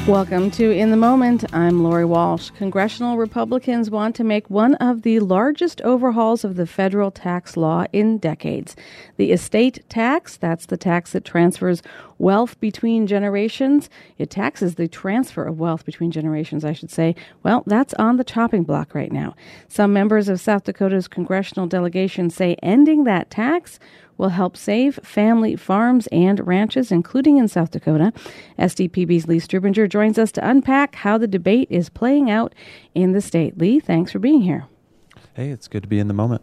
Welcome to In the Moment. I'm Lori Walsh. Congressional Republicans want to make one of the largest overhauls of the federal tax law in decades. The estate tax, that's the tax that transfers wealth between generations. It taxes the transfer of wealth between generations, I should say. Well, that's on the chopping block right now. Some members of South Dakota's congressional delegation say ending that tax will help save family farms and ranches, including in South Dakota. SDPB's Lee Strubinger joins us to unpack how the debate is playing out in the state. Lee, thanks for being here. Hey, it's good to be in the moment.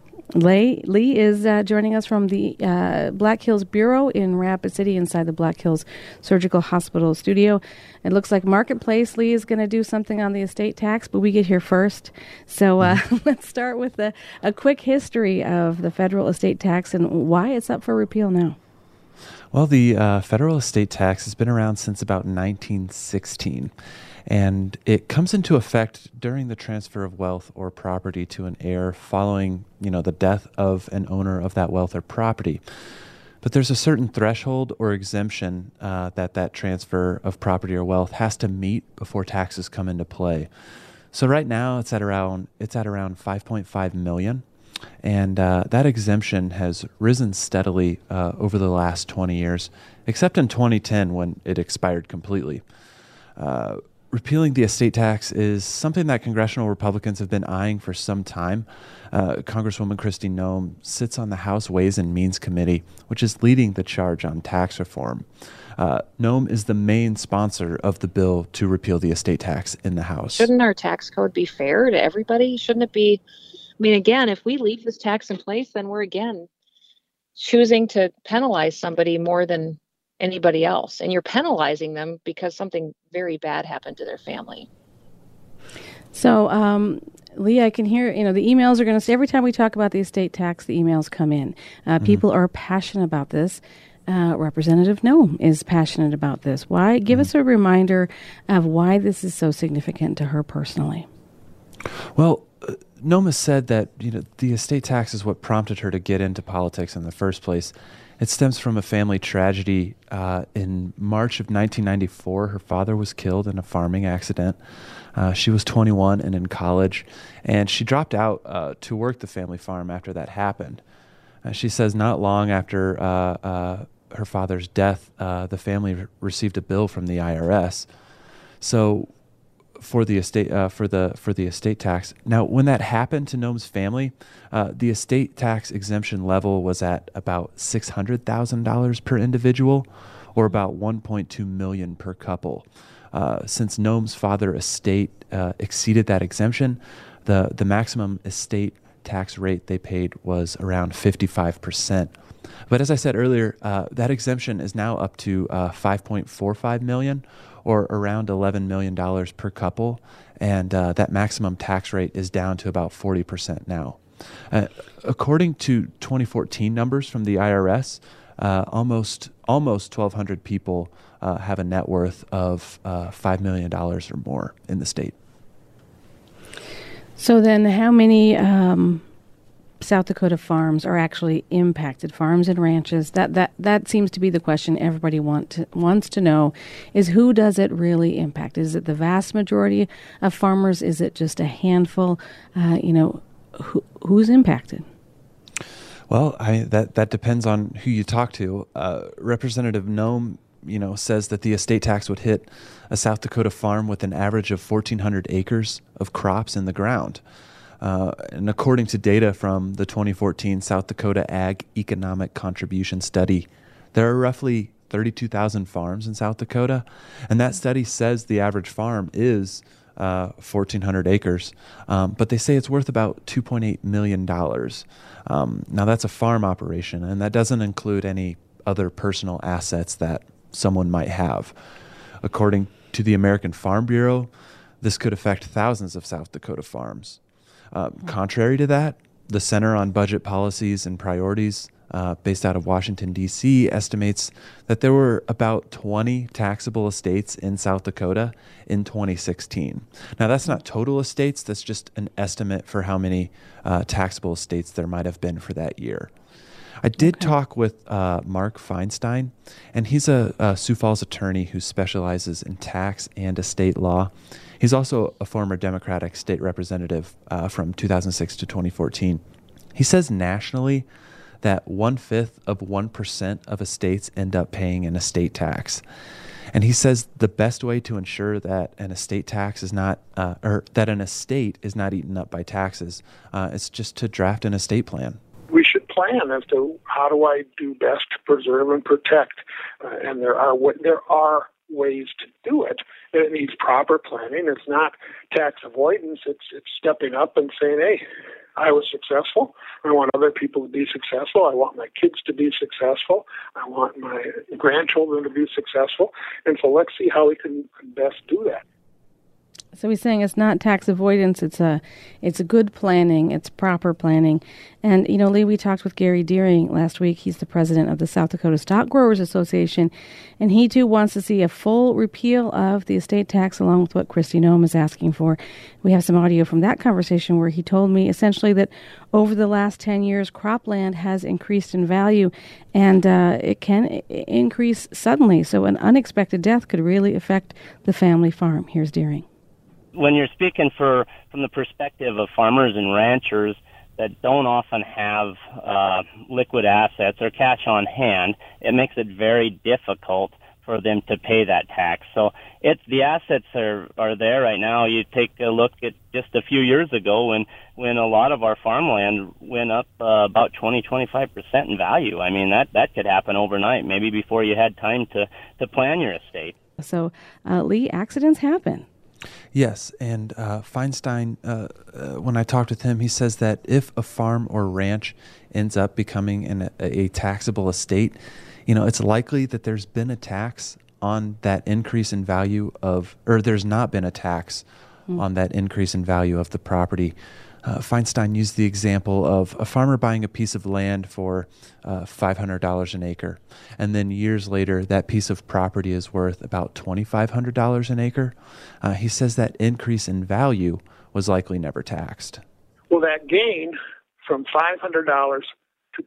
Lee is joining us from the Black Hills Bureau in Rapid City inside the Black Hills Surgical Hospital studio. It looks like Marketplace, Lee, is going to do something on the estate tax, but we get here first. So let's start with a quick history of the federal estate tax and why it's up for repeal now. Well, the federal estate tax has been around since about 1916. And it comes into effect during the transfer of wealth or property to an heir following, the death of an owner of that wealth or property. But there's a certain threshold or exemption that transfer of property or wealth has to meet before taxes come into play. So right now it's at around 5.5 million. And that exemption has risen steadily over the last 20 years, except in 2010 when it expired completely. Repealing the estate tax is something that congressional Republicans have been eyeing for some time. Congresswoman Kristi Noem sits on the House Ways and Means Committee, which is leading the charge on tax reform. Noem is the main sponsor of the bill to repeal the estate tax in the House. Shouldn't our tax code be fair to everybody? Shouldn't it be? Again, if we leave this tax in place, then we're again choosing to penalize somebody more than anybody else, and you're penalizing them because something very bad happened to their family. So, Lee, I can hear, the emails are going to say every time we talk about the estate tax, the emails come in. People are passionate about this. Representative Noem is passionate about this. Why? Give us a reminder of why this is so significant to her personally. Well, Noem has said that, the estate tax is what prompted her to get into politics in the first place. It stems from a family tragedy. In March of 1994, her father was killed in a farming accident. She was 21 and in college, and she dropped out to work the family farm after that happened. She says not long after her father's death, the family received a bill from the IRS. So for the estate estate tax. Now, when that happened to Noem's family, the estate tax exemption level was at about $600,000 per individual, or about $1.2 million per couple. Since Noem's father estate exceeded that exemption, the maximum estate tax rate they paid was around 55%. But as I said earlier, that exemption is now up to $5.45 million, or around $11 million per couple, and that maximum tax rate is down to about 40% now. According to 2014 numbers from the IRS, almost 1,200 people have a net worth of $5 million or more in the state. So then how many South Dakota farms are actually impacted, farms and ranches? That seems to be the question everybody wants to know, is who does it really impact? Is it the vast majority of farmers? Is it just a handful? Who's impacted? Well, that depends on who you talk to. Representative Noem, says that the estate tax would hit a South Dakota farm with an average of 1,400 acres of crops in the ground. And according to data from the 2014 South Dakota Ag Economic Contribution Study, there are roughly 32,000 farms in South Dakota, and that study says the average farm is 1,400 acres, but they say it's worth about $2.8 million. Now, that's a farm operation, and that doesn't include any other personal assets that someone might have. According to the American Farm Bureau, this could affect thousands of South Dakota farms. Contrary to that, the Center on Budget Policies and Priorities, based out of Washington, D.C., estimates that there were about 20 taxable estates in South Dakota in 2016. Now, that's not total estates. That's just an estimate for how many taxable estates there might have been for that year. I did talk with Mark Feinstein, and he's a Sioux Falls attorney who specializes in tax and estate law. He's also a former Democratic state representative from 2006 to 2014. He says nationally that 1/5 of 1% of estates end up paying an estate tax. And he says the best way to ensure that an estate tax is not, or that an estate is not eaten up by taxes, is just to draft an estate plan. We should plan as to how do I do best to preserve and protect, and there are ways to do it. And it needs proper planning. It's not tax avoidance. It's stepping up and saying, hey, I was successful. I want other people to be successful. I want my kids to be successful. I want my grandchildren to be successful. And so let's see how we can best do that. So he's saying it's not tax avoidance, it's a good planning, it's proper planning. And, Lee, we talked with Gary Deering last week. He's the president of the South Dakota Stock Growers Association, and he, too, wants to see a full repeal of the estate tax along with what Kristi Noem is asking for. We have some audio from that conversation where he told me essentially that over the last 10 years, cropland has increased in value, and it can increase suddenly. So an unexpected death could really affect the family farm. Here's Deering. When you're speaking from the perspective of farmers and ranchers that don't often have liquid assets or cash on hand, it makes it very difficult for them to pay that tax. So the assets are there right now. You take a look at just a few years ago when a lot of our farmland went up about 20-25% in value. I mean, that could happen overnight, maybe before you had time to plan your estate. So, Lee, accidents happen. Yes, and Feinstein, when I talked with him, he says that if a farm or ranch ends up becoming a taxable estate, it's likely that there's been a tax on that increase in value or there's not been a tax on that increase in value of the property. Feinstein used the example of a farmer buying a piece of land for $500 an acre, and then years later that piece of property is worth about $2,500 an acre. He says that increase in value was likely never taxed. Well, that gain from $500 to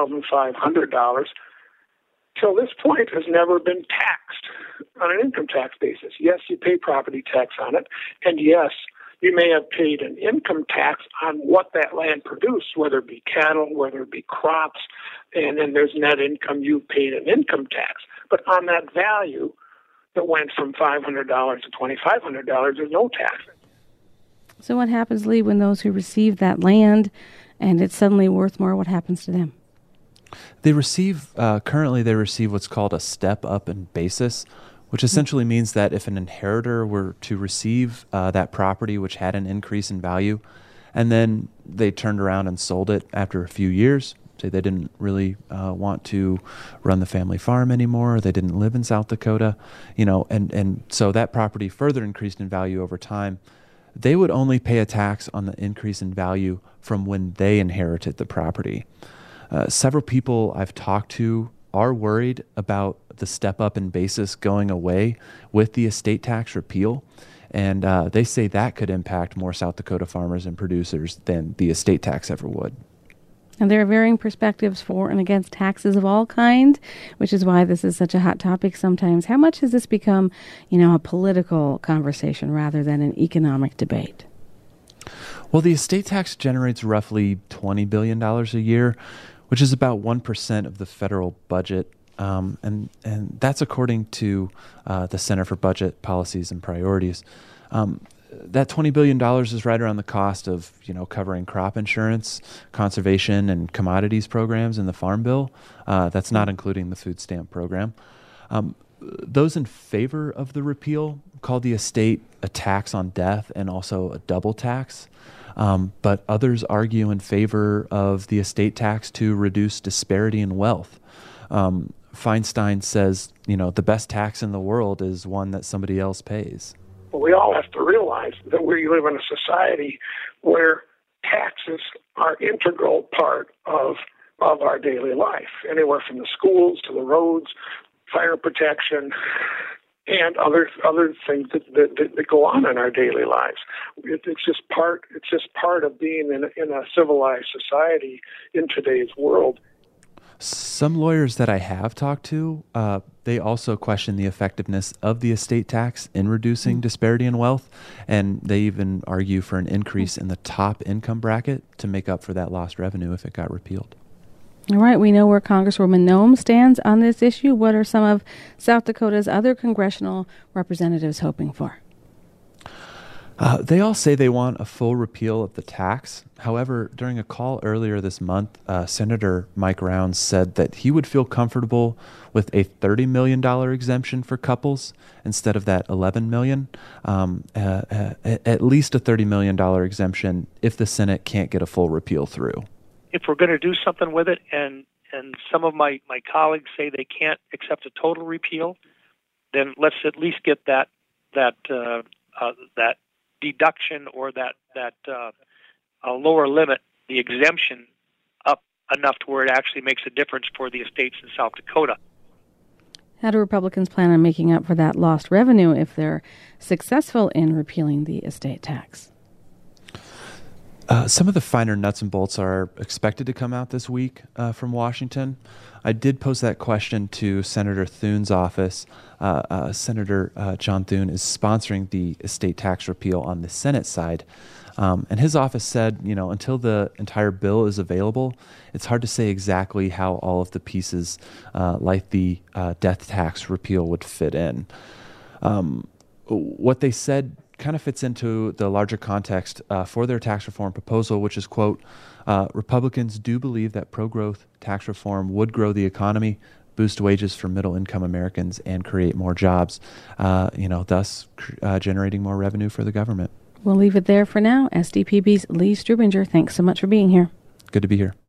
$2,500 till this point has never been taxed on an income tax basis. Yes, you pay property tax on it, and yes, you may have paid an income tax on what that land produced, whether it be cattle, whether it be crops, and then there's net income, you paid an income tax. But on that value that went from $500 to $2,500, there's no tax. So what happens, Lee, when those who receive that land and it's suddenly worth more, what happens to them? Currently they receive what's called a step up in basis, which essentially means that if an inheritor were to receive that property which had an increase in value, and then they turned around and sold it after a few years, say they didn't really want to run the family farm anymore, they didn't live in South Dakota, and so that property further increased in value over time, they would only pay a tax on the increase in value from when they inherited the property. Several people I've talked to are worried about the step up in basis going away with the estate tax repeal. And they say that could impact more South Dakota farmers and producers than the estate tax ever would. And there are varying perspectives for and against taxes of all kinds, which is why this is such a hot topic sometimes. How much has this become, a political conversation rather than an economic debate? Well, the estate tax generates roughly $20 billion a year, which is about 1% of the federal budget. And that's according to the Center for Budget Policies and Priorities. That $20 billion is right around the cost of, covering crop insurance, conservation, and commodities programs in the Farm Bill. That's not including the food stamp program. Those in favor of the repeal call the estate a tax on death and also a double tax. But others argue in favor of the estate tax to reduce disparity in wealth. Feinstein says, the best tax in the world is one that somebody else pays. Well, we all have to realize that we live in a society where taxes are an integral part of our daily life, anywhere from the schools to the roads, fire protection, and other things that go on in our daily lives. It's just part of being in a civilized society in today's world. Some lawyers that I have talked to, they also question the effectiveness of the estate tax in reducing disparity in wealth, and they even argue for an increase in the top income bracket to make up for that lost revenue if it got repealed. All right, we know where Congresswoman Noem stands on this issue. What are some of South Dakota's other congressional representatives hoping for? They all say they want a full repeal of the tax. However, during a call earlier this month, Senator Mike Rounds said that he would feel comfortable with a $30 million exemption for couples instead of that $11 million, at least a $30 million exemption if the Senate can't get a full repeal through. If we're going to do something with it, and some of my colleagues say they can't accept a total repeal, then let's at least get that deduction or that lower limit, the exemption, up enough to where it actually makes a difference for the estates in South Dakota. How do Republicans plan on making up for that lost revenue if they're successful in repealing the estate tax? Some of the finer nuts and bolts are expected to come out this week from Washington. I did pose that question to Senator Thune's office. Senator John Thune is sponsoring the estate tax repeal on the Senate side. And his office said, until the entire bill is available, it's hard to say exactly how all of the pieces, like the death tax repeal, would fit in. What they said kind of fits into the larger context for their tax reform proposal, which is, quote, Republicans do believe that pro-growth tax reform would grow the economy, boost wages for middle-income Americans, and create more jobs, thus generating more revenue for the government. We'll leave it there for now. SDPB's Lee Strubinger, thanks so much for being here. Good to be here.